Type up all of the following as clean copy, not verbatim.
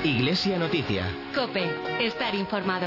Iglesia Noticia. COPE. Estar informado.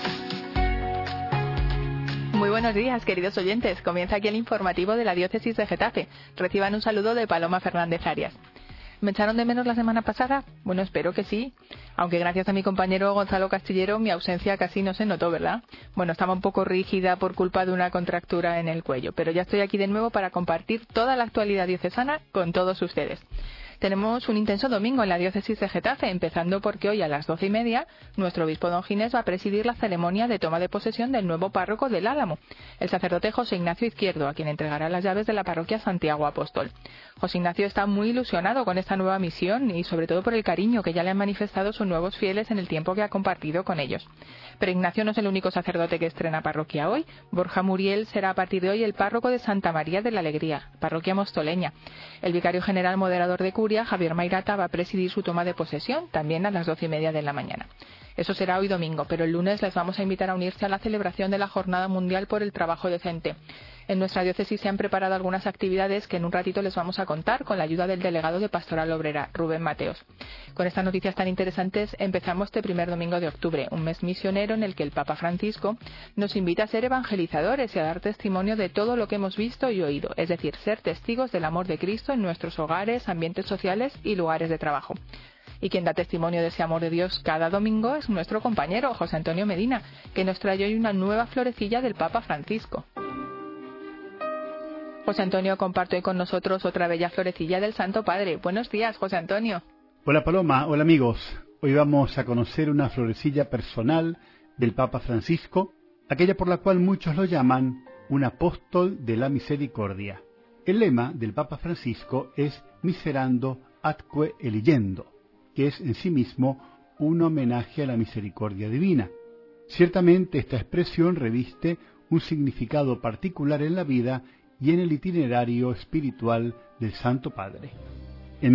Muy buenos días, queridos oyentes. Comienza aquí el informativo de la Diócesis de Getafe. Reciban un saludo de Paloma Fernández Arias. ¿Me echaron de menos la semana pasada? Bueno, espero que sí. Aunque gracias a mi compañero Gonzalo Castillero mi ausencia casi no se notó, ¿verdad? Bueno, estaba un poco rígida por culpa de una contractura en el cuello, pero ya estoy aquí de nuevo para compartir toda la actualidad diocesana con todos ustedes. Tenemos un intenso domingo en la Diócesis de Getafe, empezando porque hoy a las 12:30 nuestro obispo don Ginés va a presidir la ceremonia de toma de posesión del nuevo párroco del Álamo, el sacerdote José Ignacio Izquierdo, a quien entregará las llaves de la parroquia Santiago Apóstol. José Ignacio está muy ilusionado con esta nueva misión y sobre todo por el cariño que ya le han manifestado sus nuevos fieles en el tiempo que ha compartido con ellos. Pero Ignacio no es el único sacerdote que estrena parroquia hoy. Borja Muriel será a partir de hoy el párroco de Santa María de la Alegría, parroquia mostoleña. El vicario general moderador de Curia, Javier Mairata, va a presidir su toma de posesión, también a las 12:30 de la mañana. Eso será hoy domingo, pero el lunes les vamos a invitar a unirse a la celebración de la Jornada Mundial por el Trabajo Decente. En nuestra diócesis se han preparado algunas actividades que en un ratito les vamos a contar con la ayuda del delegado de Pastoral Obrera, Rubén Mateos. Con estas noticias tan interesantes empezamos este primer domingo de octubre, un mes misionero en el que el Papa Francisco nos invita a ser evangelizadores y a dar testimonio de todo lo que hemos visto y oído, es decir, ser testigos del amor de Cristo en nuestros hogares, ambientes sociales y lugares de trabajo. Y quien da testimonio de ese amor de Dios cada domingo es nuestro compañero José Antonio Medina, que nos trae hoy una nueva florecilla del Papa Francisco. José Antonio comparte hoy con nosotros otra bella florecilla del Santo Padre. Buenos días, José Antonio. Hola Paloma, hola amigos. Hoy vamos a conocer una florecilla personal del Papa Francisco, aquella por la cual muchos lo llaman un apóstol de la misericordia. El lema del Papa Francisco es Miserando atque eligiendo, que es en sí mismo un homenaje a la misericordia divina. Ciertamente esta expresión reviste un significado particular en la vida y en el itinerario espiritual del Santo Padre. En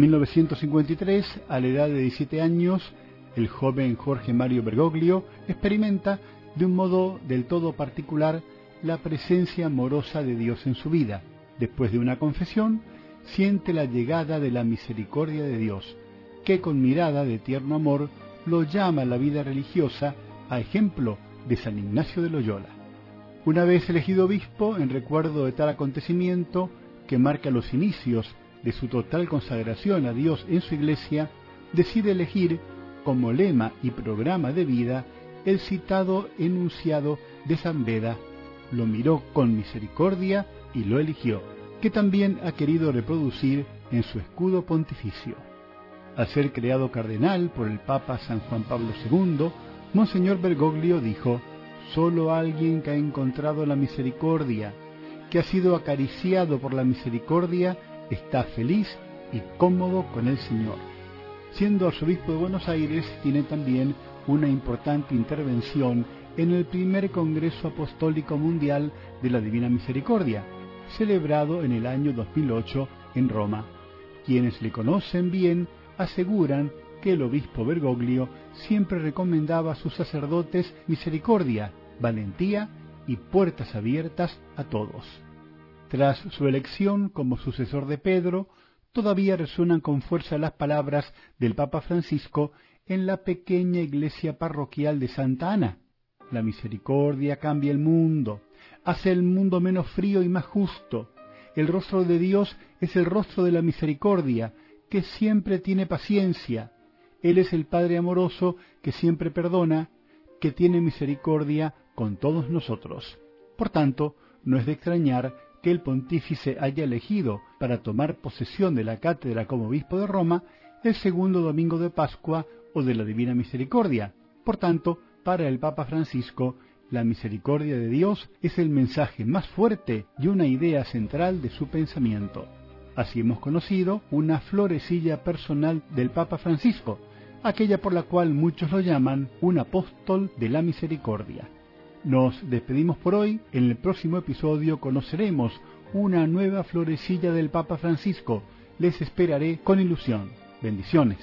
1953, a la edad de 17 años, el joven Jorge Mario Bergoglio experimenta de un modo del todo particular la presencia amorosa de Dios en su vida. Después de una confesión, siente la llegada de la misericordia de Dios, que con mirada de tierno amor lo llama a la vida religiosa, a ejemplo de San Ignacio de Loyola. Una vez elegido obispo, en recuerdo de tal acontecimiento que marca los inicios de su total consagración a Dios en su iglesia, decide elegir como lema y programa de vida el citado enunciado de San Beda: lo miró con misericordia y lo eligió, que también ha querido reproducir en su escudo pontificio. Al ser creado cardenal por el Papa San Juan Pablo II, Monseñor Bergoglio dijo: solo alguien que ha encontrado la misericordia, que ha sido acariciado por la misericordia, está feliz y cómodo con el Señor. Siendo arzobispo de Buenos Aires, tiene también una importante intervención en el primer Congreso Apostólico Mundial de la Divina Misericordia, celebrado en el año 2008 en Roma. Quienes le conocen bien aseguran que el obispo Bergoglio siempre recomendaba a sus sacerdotes misericordia, valentía y puertas abiertas a todos. Tras su elección como sucesor de Pedro, todavía resuenan con fuerza las palabras del Papa Francisco en la pequeña iglesia parroquial de Santa Ana: la misericordia cambia el mundo, hace el mundo menos frío y más justo. El rostro de Dios es el rostro de la misericordia, que siempre tiene paciencia. Él es el Padre amoroso que siempre perdona, que tiene misericordia con todos nosotros. Por tanto, no es de extrañar que el pontífice haya elegido para tomar posesión de la cátedra como obispo de Roma el segundo domingo de Pascua o de la Divina Misericordia. Por tanto, para el Papa Francisco, la misericordia de Dios es el mensaje más fuerte y una idea central de su pensamiento. Así hemos conocido una florecilla personal del Papa Francisco, aquella por la cual muchos lo llaman un apóstol de la misericordia. Nos despedimos por hoy. En el próximo episodio conoceremos una nueva florecilla del Papa Francisco. Les esperaré con ilusión. Bendiciones.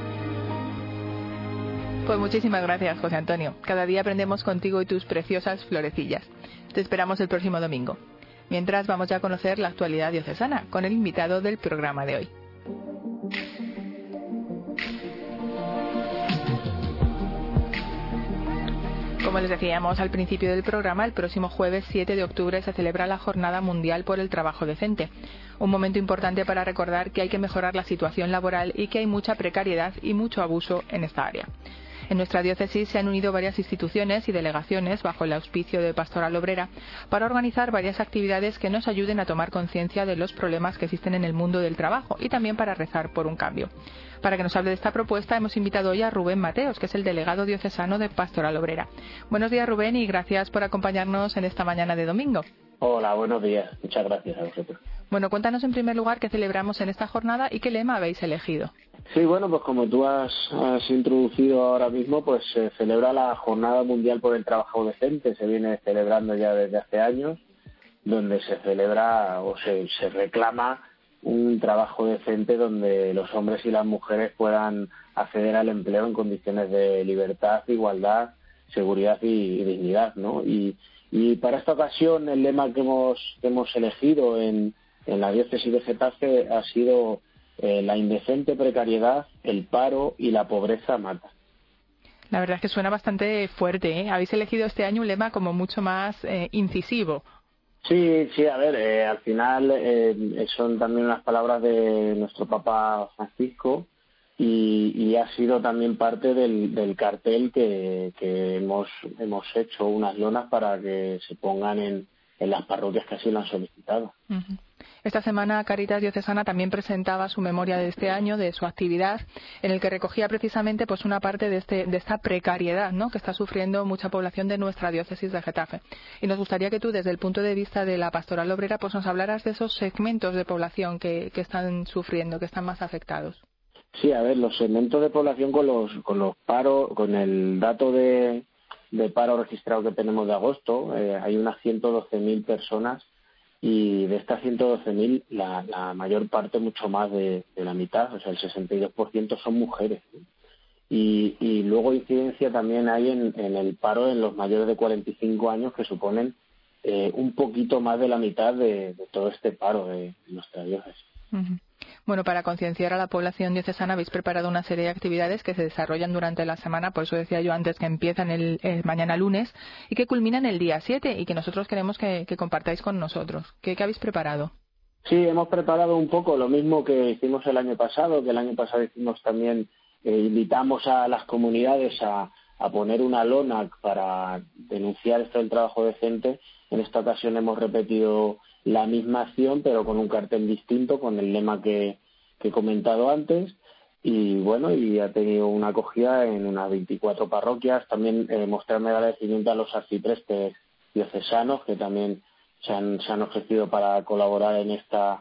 Pues muchísimas gracias, José Antonio. Cada día aprendemos contigo y tus preciosas florecillas. Te esperamos el próximo domingo. Mientras, vamos ya a conocer la actualidad diocesana con el invitado del programa de hoy. Como les decíamos al principio del programa, el próximo jueves 7 de octubre se celebra la Jornada Mundial por el Trabajo Decente. Un momento importante para recordar que hay que mejorar la situación laboral y que hay mucha precariedad y mucho abuso en esta área. En nuestra diócesis se han unido varias instituciones y delegaciones bajo el auspicio de Pastoral Obrera para organizar varias actividades que nos ayuden a tomar conciencia de los problemas que existen en el mundo del trabajo y también para rezar por un cambio. Para que nos hable de esta propuesta hemos invitado hoy a Rubén Mateos, que es el delegado diocesano de Pastoral Obrera. Buenos días, Rubén, y gracias por acompañarnos en esta mañana de domingo. Hola, buenos días. Muchas gracias a vosotros. Bueno, cuéntanos en primer lugar qué celebramos en esta jornada y qué lema habéis elegido. Sí, bueno, pues como tú has introducido ahora mismo, pues se celebra la Jornada Mundial por el Trabajo Decente. Se viene celebrando ya desde hace años, donde se celebra o se reclama un trabajo decente donde los hombres y las mujeres puedan acceder al empleo en condiciones de libertad, igualdad, seguridad y dignidad, ¿no? Y para esta ocasión el lema que hemos elegido en la diócesis de Getafe ha sido la indecente precariedad, el paro y la pobreza matan. La verdad es que suena bastante fuerte, ¿eh? Habéis elegido este año un lema como mucho más incisivo. Sí, a ver, al final son también unas palabras de nuestro Papa Francisco y ha sido también parte del cartel que hemos hecho unas lonas para que se pongan en las parroquias que así lo han solicitado. Uh-huh. Esta semana Cáritas Diocesana también presentaba su memoria de este año, de su actividad, en el que recogía precisamente pues una parte de esta precariedad, ¿no?, que está sufriendo mucha población de nuestra diócesis de Getafe. Y nos gustaría que tú, desde el punto de vista de la Pastoral Obrera, pues nos hablaras de esos segmentos de población que están sufriendo, que están más afectados. Sí, a ver, los segmentos de población con los paros, con el dato de paro registrado que tenemos de agosto, hay unas 112.000 personas. Y de estas 112.000, la mayor parte, mucho más de la mitad, o sea, el 62% son mujeres. Y luego incidencia también hay en el paro en los mayores de 45 años, que suponen un poquito más de la mitad de todo este paro de nuestra diócesis. Uh-huh. Bueno, para concienciar a la población diocesana habéis preparado una serie de actividades que se desarrollan durante la semana, por eso decía yo antes que empiezan el mañana lunes y que culminan el día 7 y que nosotros queremos que compartáis con nosotros. ¿Qué habéis preparado? Sí, hemos preparado un poco lo mismo que hicimos el año pasado, que el año pasado hicimos también, invitamos a las comunidades a poner una lona para denunciar esto del trabajo decente. En esta ocasión hemos repetido la misma acción, pero con un cartel distinto, con el lema que he comentado antes, y bueno, y ha tenido una acogida en unas 24 parroquias. También mostrarme agradecimiento a los arciprestes diocesanos que también se han ofrecido para colaborar en esta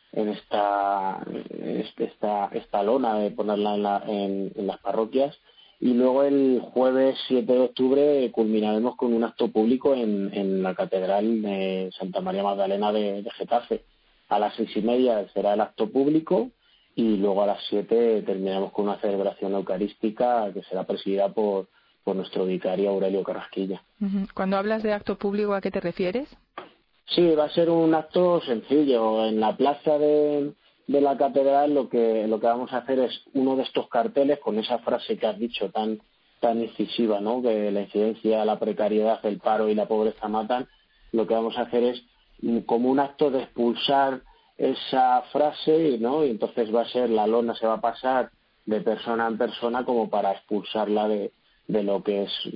lona, de ponerla en las parroquias. Y luego el jueves 7 de octubre culminaremos con un acto público en la Catedral de Santa María Magdalena de Getafe. A las 6:30 será el acto público y luego a las 7 terminaremos con una celebración eucarística que será presidida por nuestro vicario Aurelio Carrasquilla. Uh-huh. Cuando hablas de acto público, ¿a qué te refieres? Sí, va a ser un acto sencillo. En la plaza de la catedral lo que vamos a hacer es uno de estos carteles con esa frase que has dicho tan incisiva, ¿no?, que la incidencia, la precariedad, el paro y la pobreza matan. Lo que vamos a hacer es como un acto de expulsar esa frase, ¿no?, y entonces va a ser, la lona se va a pasar de persona en persona como para expulsarla de lo que es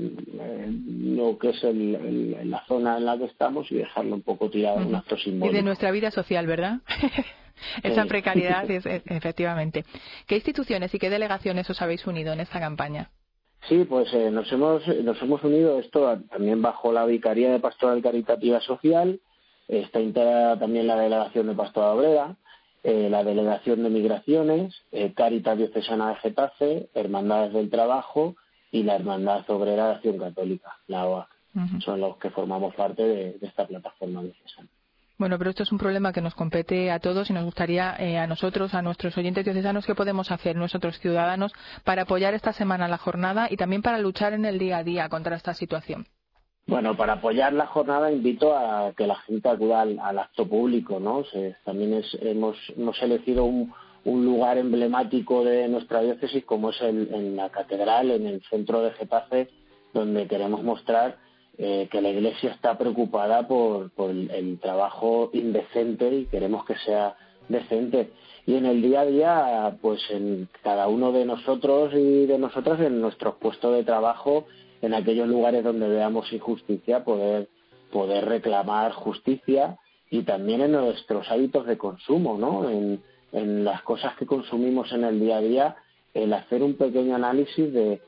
la zona en la que estamos y dejarlo un poco tirado, un acto simbólico. Y de nuestra vida social, ¿verdad? Esa precariedad, efectivamente. ¿Qué instituciones y qué delegaciones os habéis unido en esta campaña? Sí, pues nos hemos unido esto también bajo la Vicaría de Pastoral Caritativa Social. Está integrada también la Delegación de Pastoral Obrera, la Delegación de Migraciones, Cáritas Diocesana de Getafe, Hermandades del Trabajo y la Hermandad Obrera de Acción Católica, la OAC. Uh-huh. Son los que formamos parte de esta plataforma diocesana. Bueno, pero esto es un problema que nos compete a todos y nos gustaría a nosotros, a nuestros oyentes diocesanos, qué podemos hacer nosotros ciudadanos para apoyar esta semana la jornada y también para luchar en el día a día contra esta situación. Bueno, para apoyar la jornada invito a que la gente acuda al acto público, ¿no? También hemos elegido un lugar emblemático de nuestra diócesis como es en la catedral, en el centro de Getafe, donde queremos mostrar que la Iglesia está preocupada por el trabajo indecente y queremos que sea decente. Y en el día a día, pues en cada uno de nosotros y de nosotras, en nuestros puestos de trabajo, en aquellos lugares donde veamos injusticia, poder reclamar justicia, y también en nuestros hábitos de consumo, ¿no? En las cosas que consumimos en el día a día, el hacer un pequeño análisis de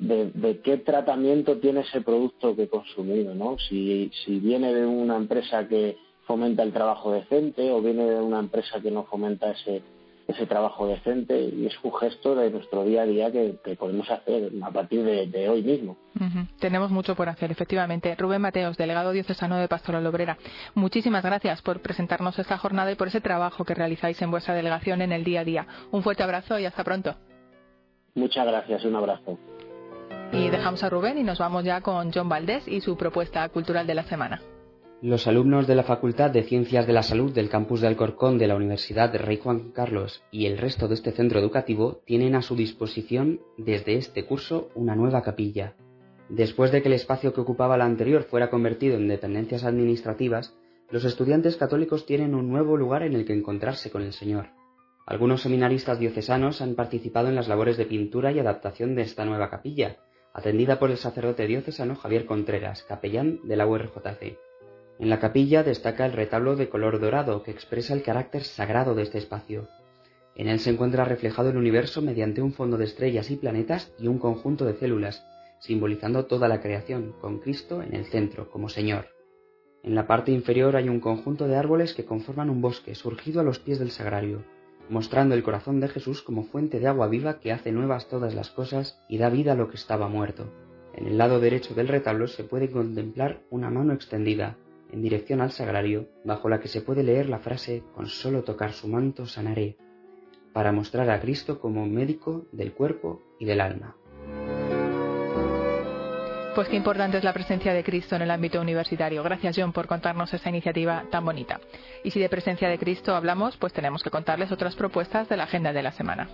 qué tratamiento tiene ese producto que he consumido, ¿no? Si viene de una empresa que fomenta el trabajo decente o viene de una empresa que no fomenta ese trabajo decente, y es un gesto de nuestro día a día que podemos hacer a partir de hoy mismo. Tenemos mucho por hacer, efectivamente. Rubén Mateos, delegado diocesano de Pastoral Obrera, muchísimas gracias por presentarnos esta jornada y por ese trabajo que realizáis en vuestra delegación en el día a día. Un fuerte abrazo y hasta pronto. Muchas gracias, un abrazo. Y dejamos a Rubén y nos vamos ya con John Valdés y su propuesta cultural de la semana. Los alumnos de la Facultad de Ciencias de la Salud del campus de Alcorcón de la Universidad de Rey Juan Carlos y el resto de este centro educativo tienen a su disposición desde este curso una nueva capilla. Después de que el espacio que ocupaba la anterior fuera convertido en dependencias administrativas, los estudiantes católicos tienen un nuevo lugar en el que encontrarse con el Señor. Algunos seminaristas diocesanos han participado en las labores de pintura y adaptación de esta nueva capilla, atendida por el sacerdote diocesano Javier Contreras, capellán de la URJC. En la capilla destaca el retablo de color dorado que expresa el carácter sagrado de este espacio. En él se encuentra reflejado el universo mediante un fondo de estrellas y planetas y un conjunto de células, simbolizando toda la creación, con Cristo en el centro, como Señor. En la parte inferior hay un conjunto de árboles que conforman un bosque surgido a los pies del sagrario, mostrando el corazón de Jesús como fuente de agua viva que hace nuevas todas las cosas y da vida a lo que estaba muerto. En el lado derecho del retablo se puede contemplar una mano extendida, en dirección al sagrario, bajo la que se puede leer la frase «Con solo tocar su manto sanaré», para mostrar a Cristo como médico del cuerpo y del alma. Pues qué importante es la presencia de Cristo en el ámbito universitario. Gracias, John, por contarnos esta iniciativa tan bonita. Y si de presencia de Cristo hablamos, pues tenemos que contarles otras propuestas de la agenda de la semana.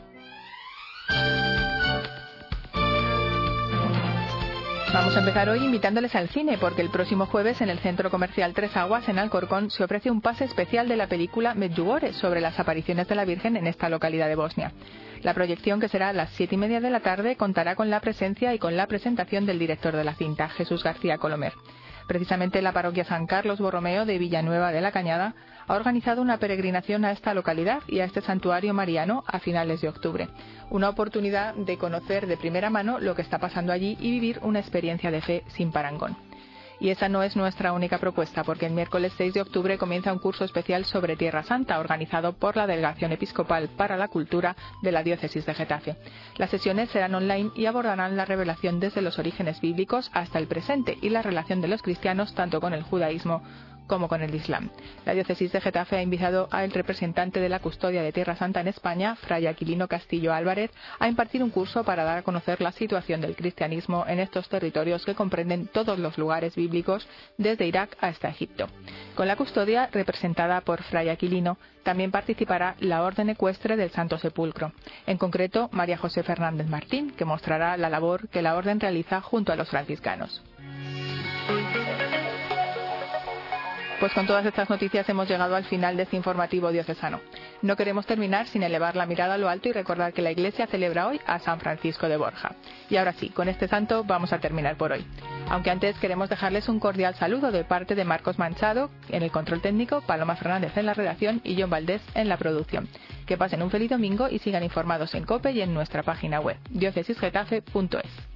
Vamos a empezar hoy invitándoles al cine, porque el próximo jueves en el Centro Comercial Tres Aguas, en Alcorcón, se ofrece un pase especial de la película Medjugorje, sobre las apariciones de la Virgen en esta localidad de Bosnia. La proyección, que será a las 7:30 de la tarde, contará con la presencia y con la presentación del director de la cinta, Jesús García Colomer. Precisamente la parroquia San Carlos Borromeo de Villanueva de la Cañada ha organizado una peregrinación a esta localidad y a este santuario mariano a finales de octubre. Una oportunidad de conocer de primera mano lo que está pasando allí y vivir una experiencia de fe sin parangón. Y esa no es nuestra única propuesta, porque el miércoles 6 de octubre comienza un curso especial sobre Tierra Santa, organizado por la Delegación Episcopal para la Cultura de la Diócesis de Getafe. Las sesiones serán online y abordarán la revelación desde los orígenes bíblicos hasta el presente y la relación de los cristianos tanto con el judaísmo como con el Islam. La Diócesis de Getafe ha invitado al representante de la Custodia de Tierra Santa en España, Fray Aquilino Castillo Álvarez, a impartir un curso para dar a conocer la situación del cristianismo en estos territorios que comprenden todos los lugares bíblicos, desde Irak hasta Egipto. Con la custodia, representada por Fray Aquilino, también participará la Orden Ecuestre del Santo Sepulcro, en concreto María José Fernández Martín, que mostrará la labor que la Orden realiza junto a los franciscanos. Pues con todas estas noticias hemos llegado al final de este informativo diocesano. No queremos terminar sin elevar la mirada a lo alto y recordar que la Iglesia celebra hoy a San Francisco de Borja. Y ahora sí, con este santo vamos a terminar por hoy. Aunque antes queremos dejarles un cordial saludo de parte de Marcos Manchado en el control técnico, Paloma Fernández en la redacción y John Valdés en la producción. Que pasen un feliz domingo y sigan informados en COPE y en nuestra página web diocesisgetafe.es.